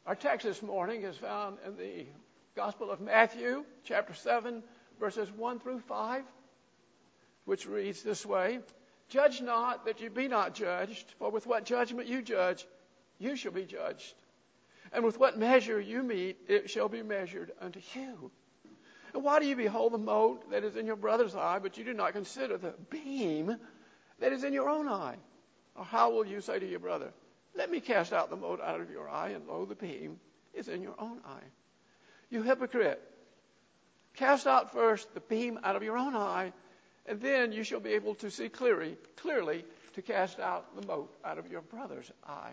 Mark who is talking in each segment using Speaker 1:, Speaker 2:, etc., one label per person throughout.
Speaker 1: Our text this morning is found in the Gospel of Matthew, chapter 7, verses 1 through 5, which reads this way: Judge not that you be not judged, for with what judgment you judge, you shall be judged. And with what measure you mete, it shall be measured unto you. And why do you behold the mote that is in your brother's eye, but you do not consider the beam that is in your own eye? Or how will you say to your brother, let me cast out the mote out of your eye, and lo, the beam is in your own eye? You hypocrite, cast out first the beam out of your own eye, and then you shall be able to see clearly to cast out the mote out of your brother's eye.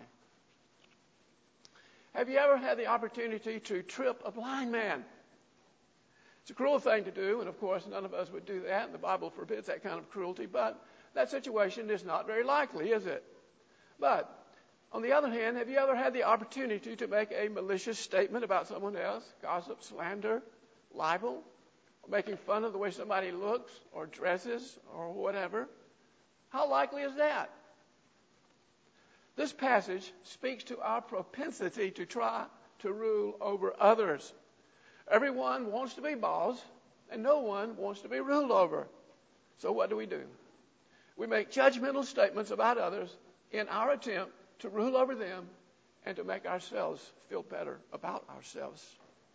Speaker 1: Have you ever had the opportunity to trip a blind man? It's a cruel thing to do, and of course none of us would do that, and the Bible forbids that kind of cruelty, but that situation is not very likely, is it? But on the other hand, have you ever had the opportunity to make a malicious statement about someone else, gossip, slander, libel, making fun of the way somebody looks or dresses or whatever? How likely is that? This passage speaks to our propensity to try to rule over others. Everyone wants to be boss, and no one wants to be ruled over. So what do? We make judgmental statements about others in our attempt to rule over them and to make ourselves feel better about ourselves.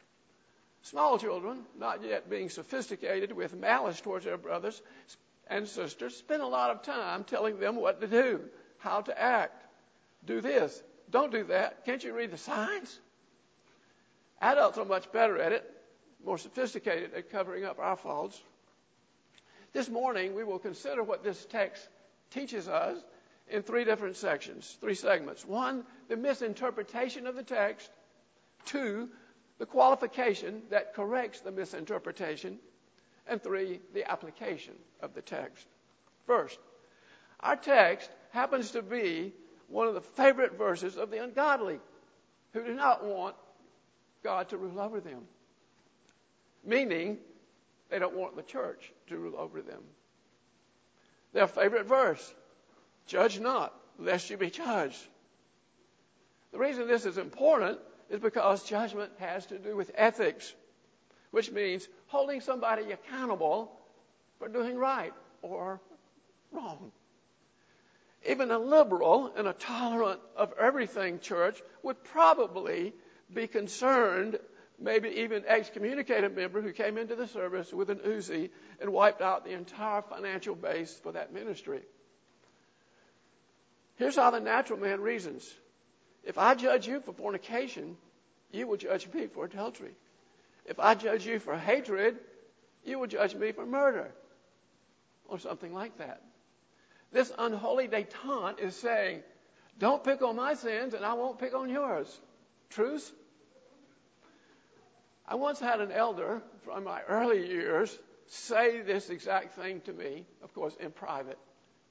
Speaker 1: Small children, not yet being sophisticated with malice towards their brothers and sisters, spend a lot of time telling them what to do, how to act. Do this, don't do that. Can't you read the signs? Adults are much better at it, more sophisticated at covering up our faults. This morning, we will consider what this text teaches us in three different sections, three segments. 1, the misinterpretation of the text. 2, the qualification that corrects the misinterpretation. And 3, the application of the text. First, our text happens to be one of the favorite verses of the ungodly who do not want God to rule over them. Meaning, they don't want the church to rule over them. Their favorite verse, judge not, lest you be judged. The reason this is important is because judgment has to do with ethics, which means holding somebody accountable for doing right or wrong. Even a liberal and a tolerant of everything church would probably be concerned, maybe even excommunicate a member who came into the service with an Uzi and wiped out the entire financial base for that ministry. Here's how the natural man reasons. If I judge you for fornication, you will judge me for adultery. If I judge you for hatred, you will judge me for murder, or something like that. This unholy detente is saying, don't pick on my sins and I won't pick on yours. Truce? I once had an elder from my early years say this exact thing to me, of course, in private.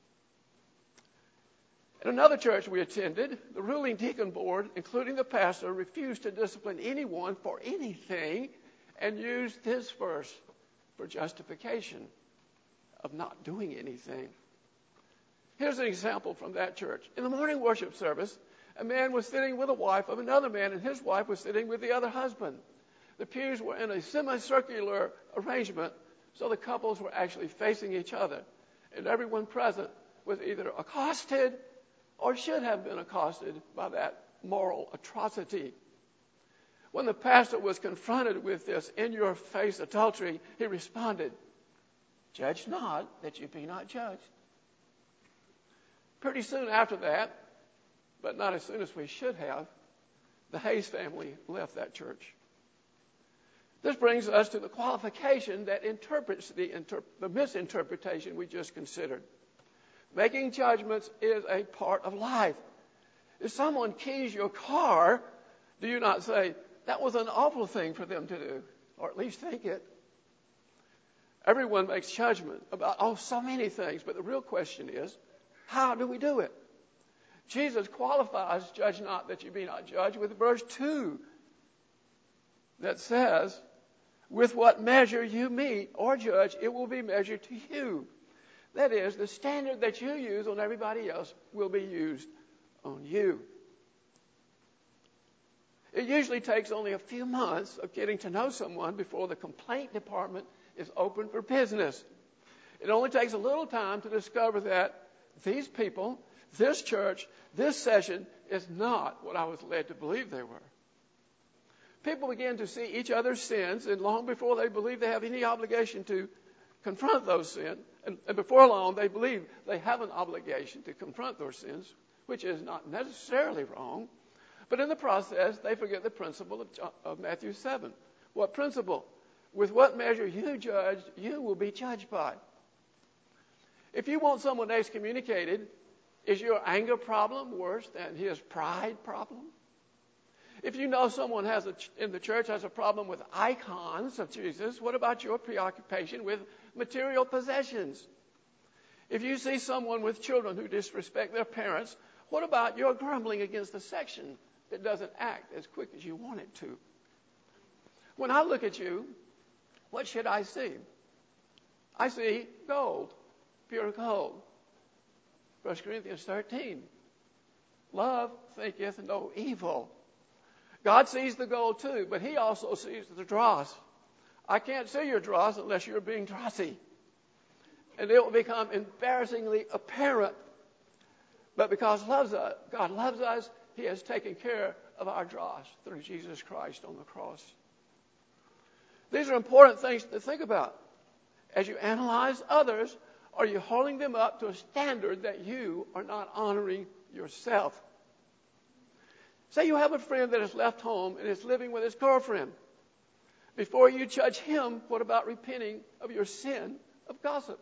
Speaker 1: In another church we attended, the ruling deacon board, including the pastor, refused to discipline anyone for anything and used this verse for justification of not doing anything. Here's an example from that church. In the morning worship service, a man was sitting with a wife of another man, and his wife was sitting with the other husband. The pews were in a semicircular arrangement, so the couples were actually facing each other. And everyone present was either accosted or should have been accosted by that moral atrocity. When the pastor was confronted with this in-your-face adultery, he responded, judge not that you be not judged. Pretty soon after that, but not as soon as we should have, the Hayes family left that church. This brings us to the qualification that interprets the misinterpretation we just considered. Making judgments is a part of life. If someone keys your car, do you not say, that was an awful thing for them to do, or at least think it? Everyone makes judgment about so many things, but the real question is, how do we do it? Jesus qualifies, judge not that you be not judged, with verse 2 that says, with what measure you mete or judge, it will be measured to you. That is, the standard that you use on everybody else will be used on you. It usually takes only a few months of getting to know someone before the complaint department is open for business. It only takes a little time to discover that these people, this church, this session is not what I was led to believe they were. People begin to see each other's sins, and long before they believe they have any obligation to confront those sins, and before long they believe they have an obligation to confront those sins, which is not necessarily wrong. But in the process, they forget the principle of Matthew 7. What principle? With what measure you judge, you will be judged by. If you want someone excommunicated, is your anger problem worse than his pride problem? If you know someone in the church has a problem with icons of Jesus, what about your preoccupation with material possessions? If you see someone with children who disrespect their parents, what about your grumbling against the section that doesn't act as quick as you want it to? When I look at you, what should I see? I see gold, pure gold. 1 Corinthians 13. Love thinketh no evil. God sees the gold too, but he also sees the dross. I can't see your dross unless you're being drossy. And it will become embarrassingly apparent. But because God loves us, he has taken care of our dross through Jesus Christ on the cross. These are important things to think about. As you analyze others, are you holding them up to a standard that you are not honoring yourself? Say you have a friend that has left home and is living with his girlfriend. Before you judge him, what about repenting of your sin of gossip?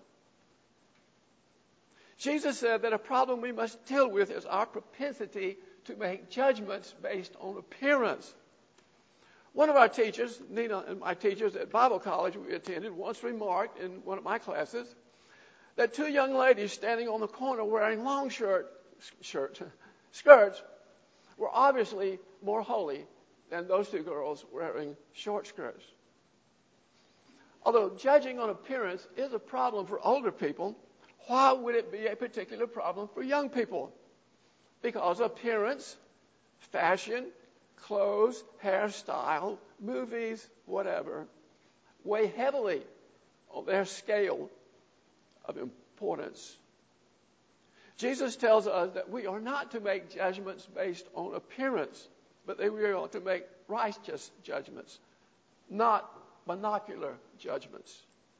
Speaker 1: Jesus said that a problem we must deal with is our propensity to make judgments based on appearance. One of our teachers, Nina and my teachers at Bible college we attended, once remarked in one of my classes that two young ladies standing on the corner wearing long skirts were obviously more holy than those two girls wearing short skirts. Although judging on appearance is a problem for older people, why would it be a particular problem for young people? Because appearance, fashion, clothes, hairstyle, movies, whatever, weigh heavily on their scale of importance. Jesus tells us that we are not to make judgments based on appearance, but that we are to make righteous judgments, not monocular judgments.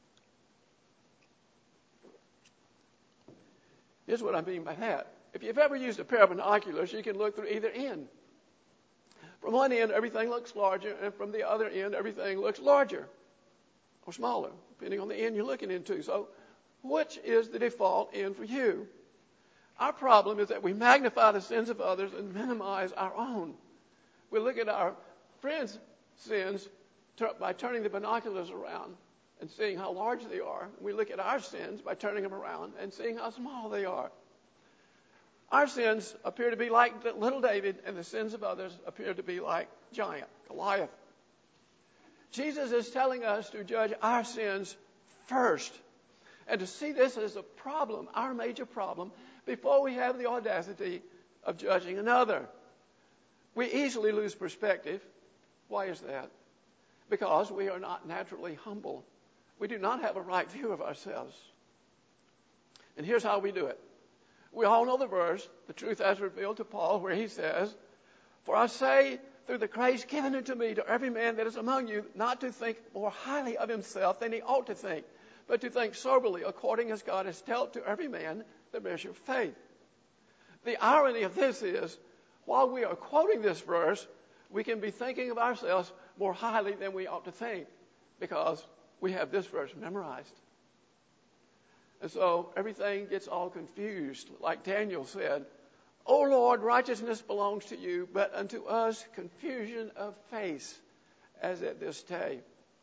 Speaker 1: Here's what I mean by that. If you've ever used a pair of binoculars, you can look through either end. From one end, everything looks larger, and from the other end, everything looks larger or smaller, depending on the end you're looking into. So, which is the default end for you? Our problem is that we magnify the sins of others and minimize our own. We look at our friends' sins by turning the binoculars around and seeing how large they are. We look at our sins by turning them around and seeing how small they are. Our sins appear to be like little David, and the sins of others appear to be like giant Goliath. Jesus is telling us to judge our sins first, and to see this as a problem, our major problem, before we have the audacity of judging another. We easily lose perspective. Why is that? Because we are not naturally humble. We do not have a right view of ourselves. And here's how we do it. We all know the verse, the truth as revealed to Paul, where he says, "For I say, through the grace given unto me, to every man that is among you, not to think more highly of himself than he ought to think, but to think soberly, according as God has dealt to every man the measure of faith." The irony of this is, while we are quoting this verse, we can be thinking of ourselves more highly than we ought to think, because we have this verse memorized. And so everything gets all confused. Like Daniel said, "O Lord, righteousness belongs to you, but unto us confusion of face, as at this day."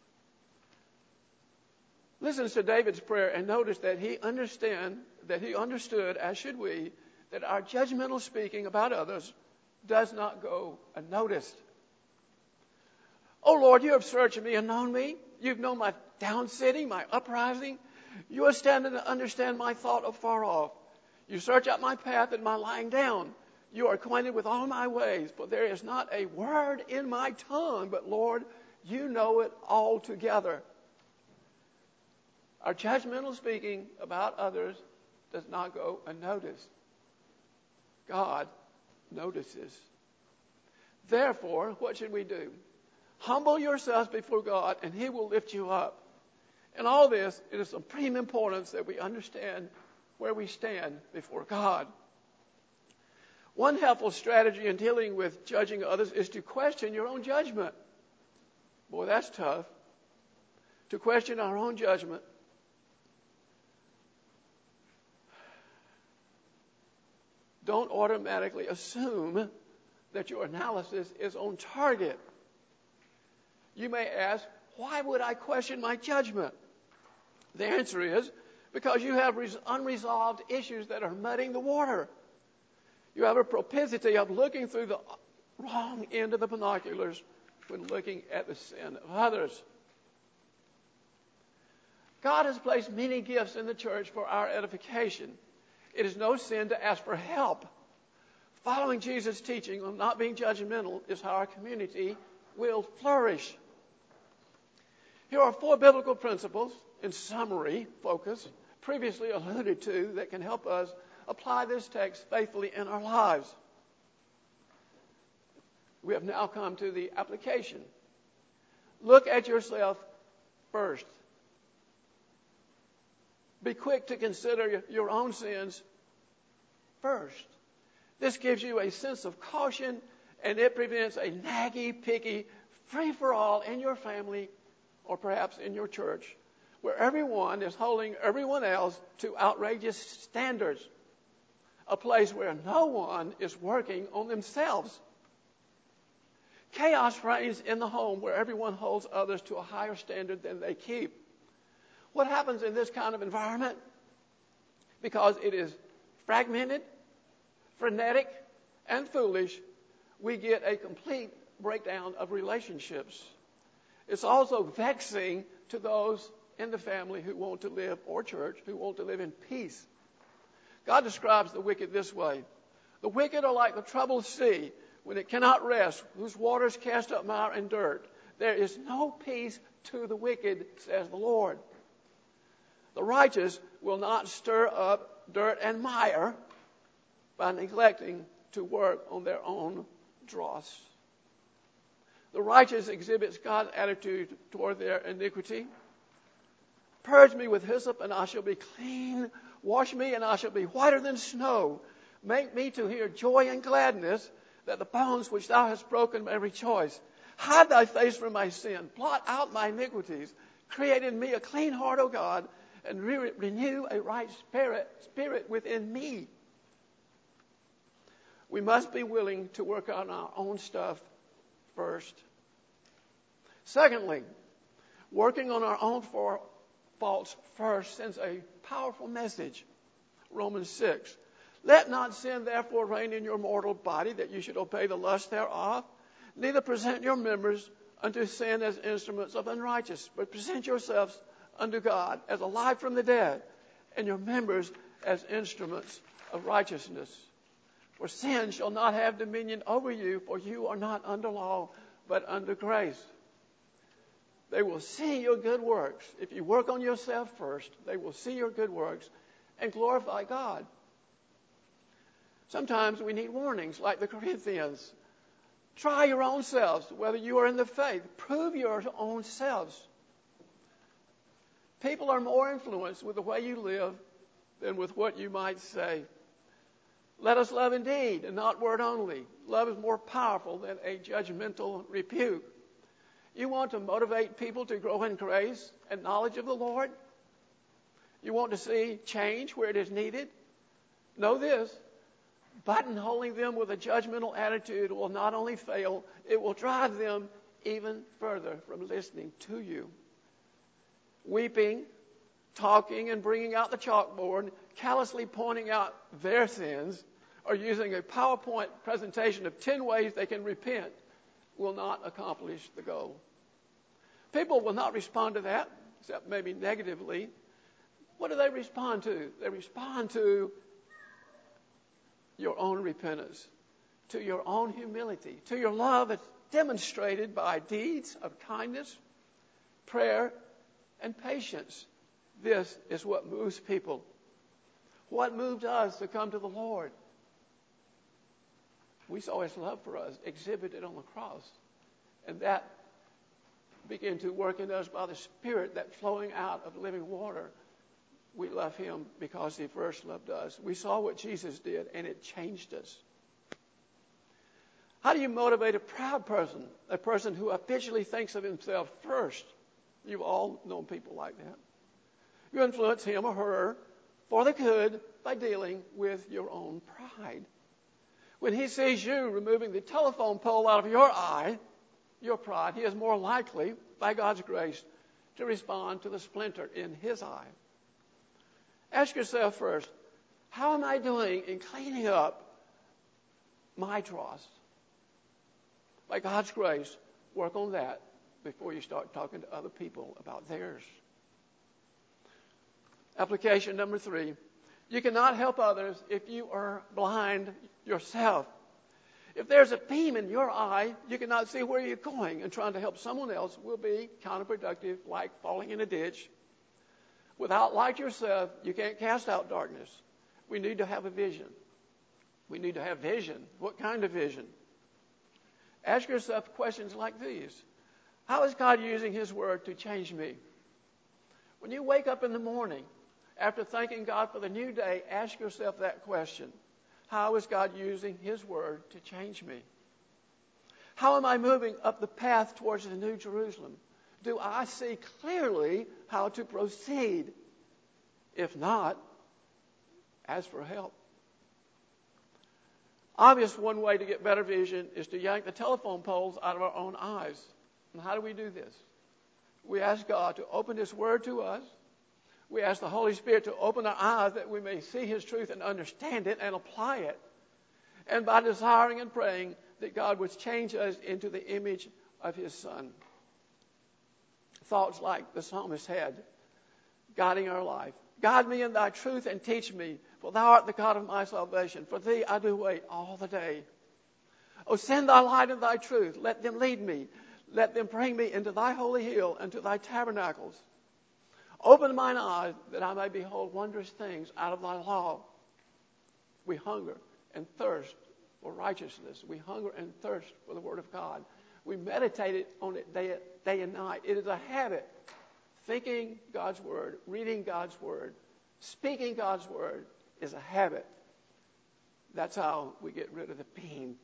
Speaker 1: Listen to David's prayer and notice that he understood, as should we, that our judgmental speaking about others does not go unnoticed. "O Lord, you have searched me and known me. You've known my down sitting, my uprising. You are standing to understand my thought afar off. You search out my path and my lying down. You are acquainted with all my ways, for there is not a word in my tongue, but Lord, you know it altogether. Our judgmental speaking about others does not go unnoticed. God notices. Therefore, what should we do? Humble yourselves before God, and He will lift you up. In all this, it is of supreme importance that we understand where we stand before God. One helpful strategy in dealing with judging others is to question your own judgment. Boy, that's tough. To question our own judgment. Don't automatically assume that your analysis is on target. You may ask, why would I question my judgment? The answer is because you have unresolved issues that are muddying the water. You have a propensity of looking through the wrong end of the binoculars when looking at the sin of others. God has placed many gifts in the church for our edification. It is no sin to ask for help. Following Jesus' teaching on not being judgmental is how our community will flourish. Here are 4 biblical principles, in summary, focus, previously alluded to, that can help us apply this text faithfully in our lives. We have now come to the application. Look at yourself first. Be quick to consider your own sins first. This gives you a sense of caution, and it prevents a naggy, picky, free-for-all in your family or perhaps in your church, where everyone is holding everyone else to outrageous standards, a place where no one is working on themselves. Chaos reigns in the home where everyone holds others to a higher standard than they keep. What happens in this kind of environment? Because it is fragmented, frenetic, and foolish, we get a complete breakdown of relationships. It's also vexing to those in the family who want to live, or church, who want to live in peace. God describes the wicked this way. The wicked are like the troubled sea when it cannot rest, whose waters cast up mire and dirt. There is no peace to the wicked, says the Lord. The righteous will not stir up dirt and mire by neglecting to work on their own dross. The righteous exhibits God's attitude toward their iniquity. Purge me with hyssop, and I shall be clean. Wash me, and I shall be whiter than snow. Make me to hear joy and gladness, that the bones which thou hast broken may rejoice. Hide thy face from my sin. Blot out my iniquities. Create in me a clean heart, O God, and renew a right spirit within me. We must be willing to work on our own stuff first. Secondly, working on our own faults first sends a powerful message. Romans 6. Let not sin therefore reign in your mortal body, that you should obey the lust thereof. Neither present your members unto sin as instruments of unrighteousness, but present yourselves unto God as alive from the dead, and your members as instruments of righteousness. For sin shall not have dominion over you, for you are not under law, but under grace. They will see your good works. If you work on yourself first, they will see your good works and glorify God. Sometimes we need warnings, like the Corinthians. Try your own selves, whether you are in the faith. Prove your own selves. People are more influenced with the way you live than with what you might say. Let us love in deed and not word only. Love is more powerful than a judgmental rebuke. You want to motivate people to grow in grace and knowledge of the Lord? You want to see change where it is needed? Know this. Buttonholing them with a judgmental attitude will not only fail, it will drive them even further from listening to you. Weeping, talking, and bringing out the chalkboard, callously pointing out their sins, or using a PowerPoint presentation of 10 ways they can repent will not accomplish the goal. People will not respond to that, except maybe negatively. What do they respond to? They respond to your own repentance. to your own humility, to your love that's demonstrated by deeds of kindness, prayer, and patience. This is what moves people. What moved us to come to the Lord? We saw His love for us exhibited on the cross. And that began to work in us by the Spirit, that flowing out of living water. We love Him because He first loved us. We saw what Jesus did, and it changed us. How do you motivate a proud person, a person who habitually thinks of himself first? You've all known people like that. You influence him or her for the good by dealing with your own pride. When he sees you removing the telephone pole out of your eye, your pride, he is more likely, by God's grace, to respond to the splinter in his eye. Ask yourself first, how am I doing in cleaning up my dross? By God's grace, work on that before you start talking to other people about theirs. Application number 3. You cannot help others if you are blind yourself. If there's a beam in your eye, you cannot see where you're going, and trying to help someone else will be counterproductive, like falling in a ditch. Without light yourself, you can't cast out darkness. We need to have a vision. We need to have vision. What kind of vision? Ask yourself questions like these. How is God using His Word to change me? When you wake up in the morning, after thanking God for the new day, ask yourself that question. How is God using His Word to change me? How am I moving up the path towards the New Jerusalem? Do I see clearly how to proceed? If not, ask for help. Obvious one way to get better vision is to yank the telephone poles out of our own eyes. And how do we do this? We ask God to open His Word to us. We ask the Holy Spirit to open our eyes that we may see His truth and understand it and apply it. And by desiring and praying that God would change us into the image of His Son. Thoughts like the psalmist had, guiding our life. Guide me in Thy truth and teach me, for Thou art the God of my salvation. For Thee I do wait all the day. O send Thy light and Thy truth. Let them lead me. Let them bring me into Thy holy hill and to Thy tabernacles. Open mine eyes that I may behold wondrous things out of Thy law. We hunger and thirst for righteousness. We hunger and thirst for the Word of God. We meditate on it day and night. It is a habit. Thinking God's Word, reading God's Word, speaking God's Word is a habit. That's how we get rid of the beam.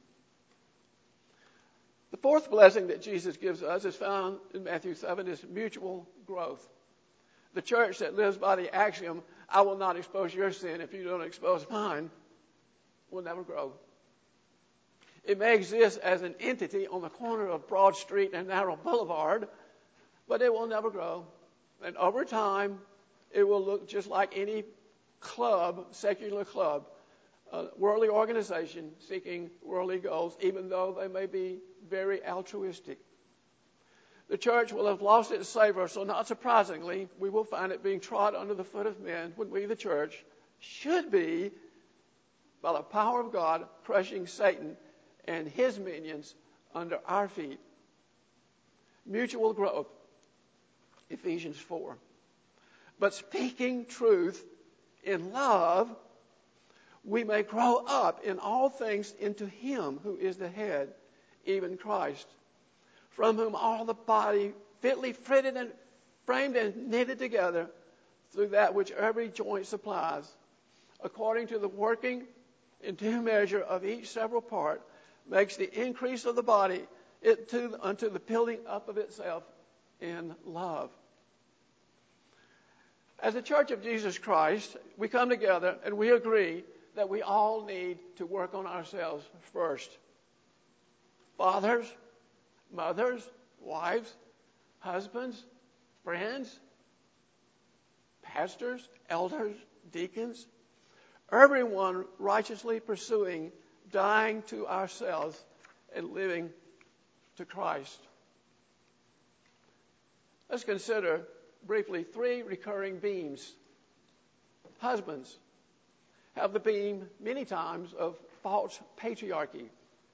Speaker 1: The fourth blessing that Jesus gives us is found in Matthew 7, is mutual growth. The church that lives by the axiom, I will not expose your sin if you don't expose mine, will never grow. It may exist as an entity on the corner of Broad Street and Narrow Boulevard, but it will never grow. And over time, it will look just like any club, secular club, worldly organization seeking worldly goals, even though they may be very altruistic. The church will have lost its savor, so not surprisingly, we will find it being trod under the foot of men when we, the church, should be, by the power of God, crushing Satan and his minions under our feet. Mutual growth, Ephesians 4. But speaking truth in love, we may grow up in all things into Him who is the head, even Christ, from whom all the body fitly fitted and framed and knitted together through that which every joint supplies, according to the working in due measure of each several part, makes the increase of the body unto the building up of itself in love. As the Church of Jesus Christ, we come together and we agree that we all need to work on ourselves first. Fathers, mothers, wives, husbands, friends, pastors, elders, deacons, everyone righteously pursuing, dying to ourselves and living to Christ. Let's consider briefly 3 recurring beams. Husbands have the beam many times of false patriarchy.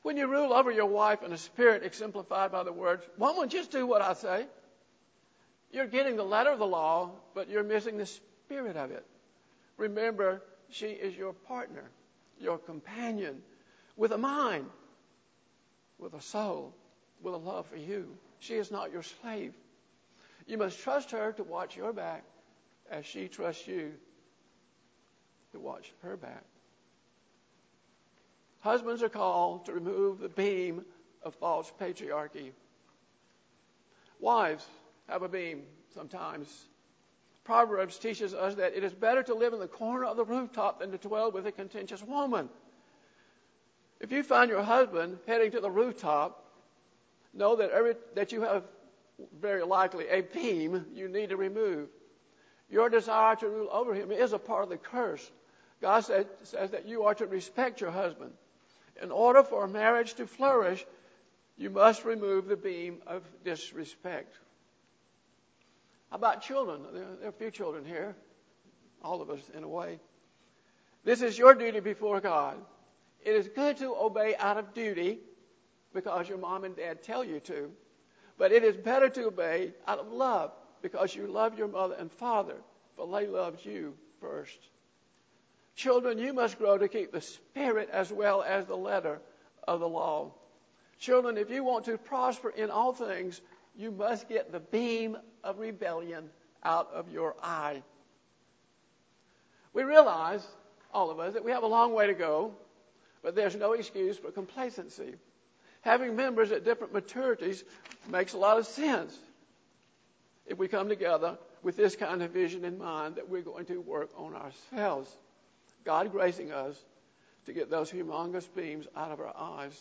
Speaker 1: When you rule over your wife in the spirit exemplified by the words, woman, just do what I say, you're getting the letter of the law, but you're missing the spirit of it. Remember, she is your partner, your companion, with a mind, with a soul, with a love for you. She is not your slave. You must trust her to watch your back as she trusts you to watch her back. Husbands are called to remove the beam of false patriarchy. Wives have a beam sometimes. Proverbs teaches us that it is better to live in the corner of the rooftop than to dwell with a contentious woman. If you find your husband heading to the rooftop, know that you have very likely a beam you need to remove. Your desire to rule over him is a part of the curse. God says that you are to respect your husband. In order for a marriage to flourish, you must remove the beam of disrespect. How about children? There are a few children here, all of us in a way. This is your duty before God. It is good to obey out of duty because your mom and dad tell you to, but it is better to obey out of love because you love your mother and father, for they loved you first. Children, you must grow to keep the spirit as well as the letter of the law. Children, if you want to prosper in all things, you must get the beam of rebellion out of your eye. We realize, all of us, that we have a long way to go, but there's no excuse for complacency. Having members at different maturities makes a lot of sense if we come together with this kind of vision in mind that we're going to work on ourselves. God gracing us to get those humongous beams out of our eyes.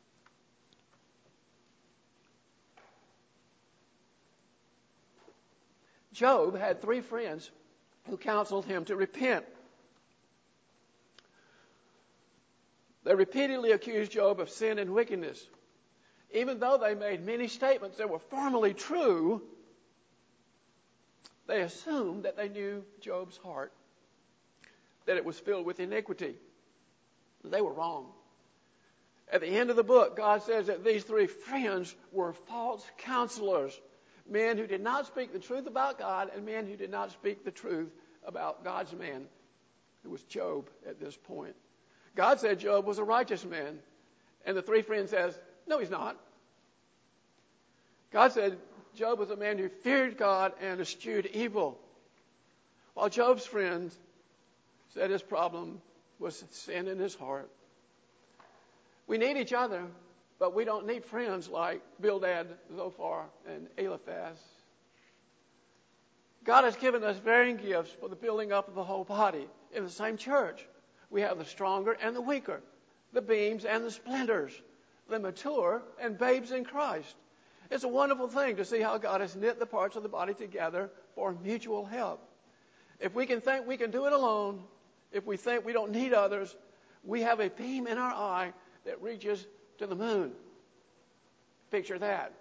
Speaker 1: Job had 3 friends who counseled him to repent. They repeatedly accused Job of sin and wickedness. Even though they made many statements that were formally true, they assumed that they knew Job's heart, that it was filled with iniquity. They were wrong. At the end of the book, God says that these 3 friends were false counselors, men who did not speak the truth about God and men who did not speak the truth about God's man, who was Job at this point. God said Job was a righteous man, and the 3 friends says, no, he's not. God said Job was a man who feared God and eschewed evil, while Job's friends said his problem was sin in his heart. We need each other, but we don't need friends like Bildad, Zophar, and Eliphaz. God has given us varying gifts for the building up of the whole body. In the same church, we have the stronger and the weaker, the beams and the splinters, the mature and babes in Christ. It's a wonderful thing to see how God has knit the parts of the body together for mutual help. If we can think we can do it alone, if we think we don't need others, we have a beam in our eye that reaches to the moon. Picture that.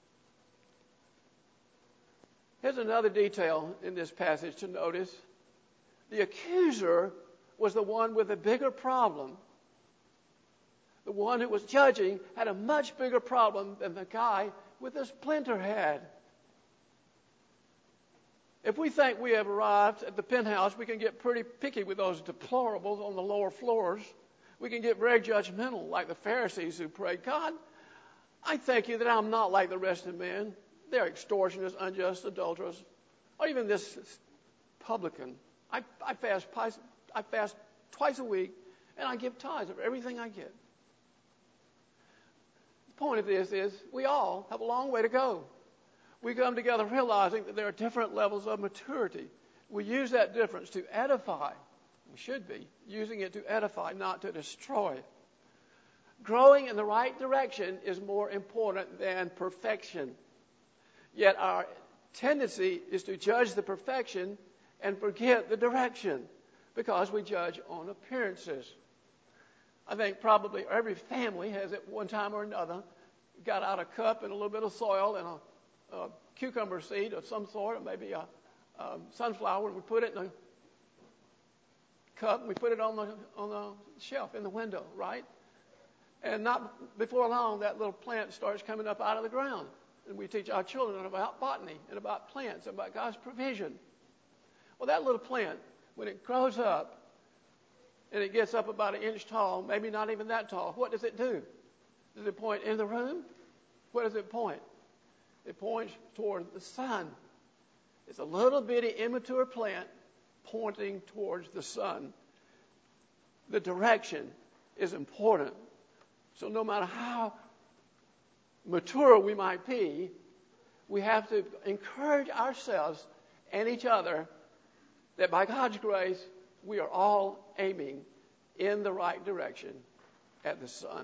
Speaker 1: Here's another detail in this passage to notice. The accuser was the one with a bigger problem. The one who was judging had a much bigger problem than the guy with the splinter had. If we think we have arrived at the penthouse, we can get pretty picky with those deplorables on the lower floors. We can get very judgmental, like the Pharisees who prayed, God, I thank you that I'm not like the rest of men. They're extortioners, unjust, adulterers, or even this publican. I fast twice a week, and I give tithes of everything I get. The point of this is we all have a long way to go. We come together realizing that there are different levels of maturity. We use that difference to edify. We should be using it to edify, not to destroy. Growing in the right direction is more important than perfection. Yet our tendency is to judge the perfection and forget the direction because we judge on appearances. I think probably every family has at one time or another got out a cup and a little bit of soil and a cucumber seed of some sort, or maybe a sunflower, and we put it in a cup and we put it on the shelf in the window, right? And not before long, that little plant starts coming up out of the ground. And we teach our children about botany and about plants and about God's provision. Well, that little plant, when it grows up and it gets up about an inch tall, maybe not even that tall, what does it do? Does it point in the room? Where does it point? It points toward the sun. It's a little bitty immature plant pointing towards the sun. The direction is important. So no matter how mature we might be, we have to encourage ourselves and each other that by God's grace, we are all aiming in the right direction at the sun.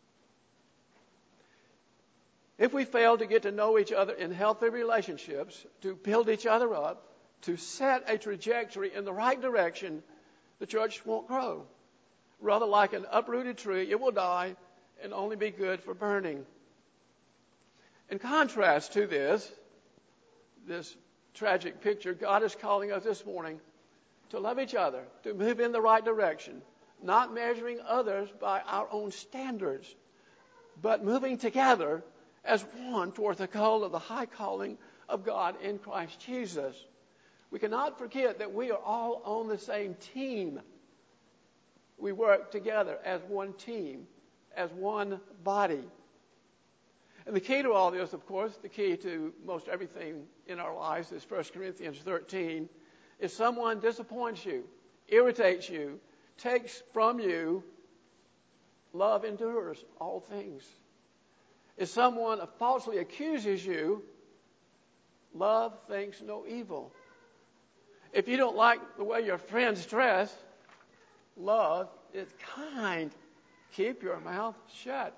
Speaker 1: If we fail to get to know each other in healthy relationships, to build each other up, to set a trajectory in the right direction, the church won't grow. Rather, like an uprooted tree, it will die and only be good for burning. In contrast to this tragic picture, God is calling us this morning to love each other, to move in the right direction, not measuring others by our own standards, but moving together as one toward the goal of the high calling of God in Christ Jesus. We cannot forget that we are all on the same team. We work together as one team, as one body. And the key to all this, of course, the key to most everything in our lives is 1 Corinthians 13. If someone disappoints you, irritates you, takes from you, love endures all things. If someone falsely accuses you, love thinks no evil. If you don't like the way your friends dress, love is kind. Keep your mouth shut.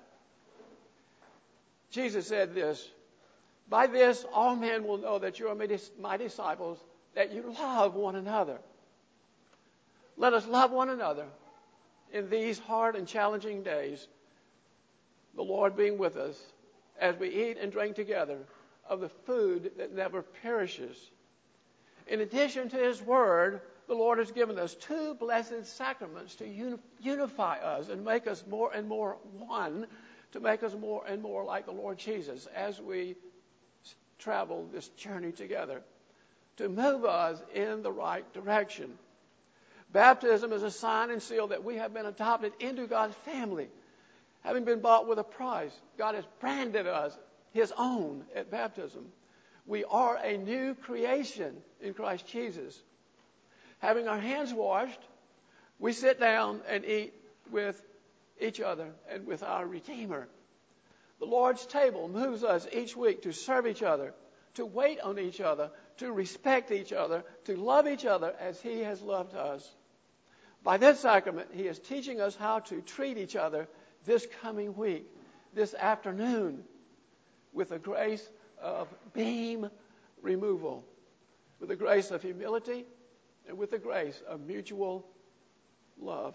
Speaker 1: Jesus said this, "By this all men will know that you are my disciples, that you love one another." Let us love one another in these hard and challenging days, the Lord being with us as we eat and drink together of the food that never perishes. In addition to His Word, the Lord has given us two blessed sacraments to unify us and make us more and more one, to make us more and more like the Lord Jesus as we travel this journey together, to move us in the right direction. Baptism is a sign and seal that we have been adopted into God's family, having been bought with a price. God has branded us His own at baptism. We are a new creation in Christ Jesus. Having our hands washed, we sit down and eat with each other and with our Redeemer. The Lord's table moves us each week to serve each other, to wait on each other, to respect each other, to love each other as He has loved us. By this sacrament, He is teaching us how to treat each other this coming week, this afternoon, with the grace of beam removal, with the grace of humility, and with the grace of mutual love.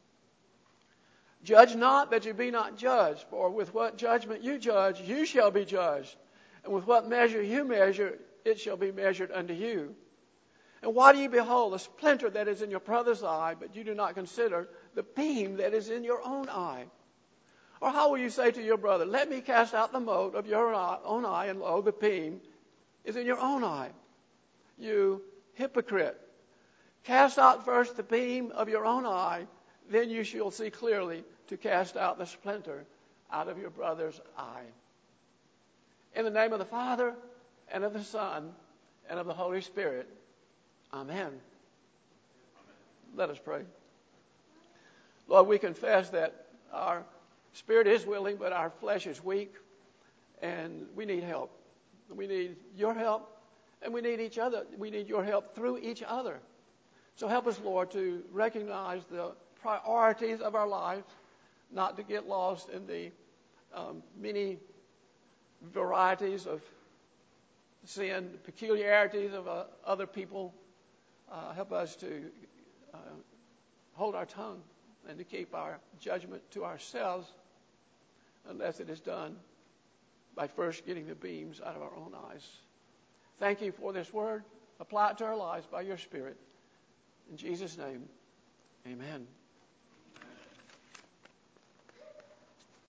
Speaker 1: Judge not that you be not judged, for with what judgment you judge, you shall be judged. And with what measure you measure, it shall be measured unto you. And why do you behold a splinter that is in your brother's eye, but you do not consider the beam that is in your own eye? Or how will you say to your brother, let me cast out the mote of your own eye, and lo, the beam is in your own eye? You hypocrite. Cast out first the beam of your own eye, then you shall see clearly to cast out the splinter out of your brother's eye. In the name of the Father, and of the Son, and of the Holy Spirit. Amen. Let us pray. Lord, we confess that our spirit is willing, but our flesh is weak, and we need help. We need your help, and we need each other. We need your help through each other. So help us, Lord, to recognize the priorities of our lives, not to get lost in the many varieties of sin, peculiarities of other people. Help us to hold our tongue and to keep our judgment to ourselves unless it is done by first getting the beams out of our own eyes. Thank you for this word. Apply it to our lives by your Spirit. In Jesus' name, amen.